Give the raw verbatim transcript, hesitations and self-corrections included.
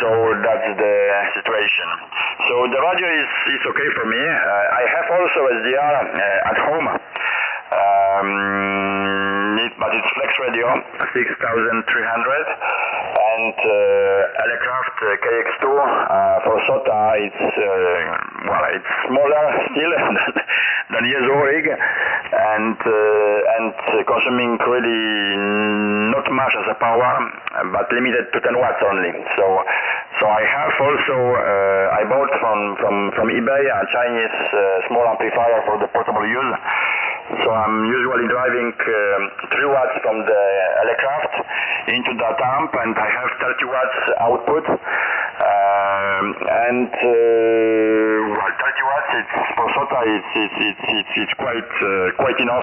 so that's the situation. So the radio is, is okay for me. Uh, I have also S D R uh, at home. Um, it, but it's flex radio, six thousand three hundred, and uh, Elecraft uh, K X two uh, for SOTA. It's uh, well, it's smaller still than, than Jesu rig, and uh, and consuming really not much as a power, but limited to ten watts only. So so I have also uh, I bought from from from eBay a Chinese uh, small amplifier for the portable use. So I'm usually driving um, three watts from the Elecraft into that amp, and I have thirty watts output. Um, and uh, well, thirty watts, it's for SOTA, it's it's it's it's, it's quite uh, quite enough.